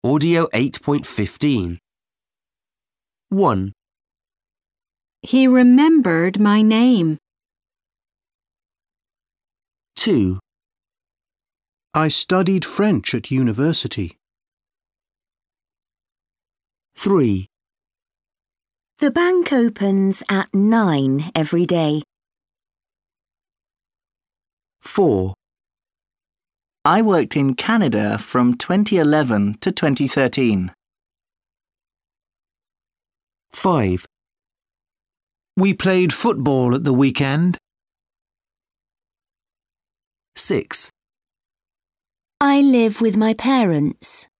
Audio 8.15. 1, He remembered my name. 2, I studied French at university. 3, The bank opens at 9 every day. 4, I worked in Canada from 2011 to 2013. 5, We played football at the weekend. 6, I live with my parents.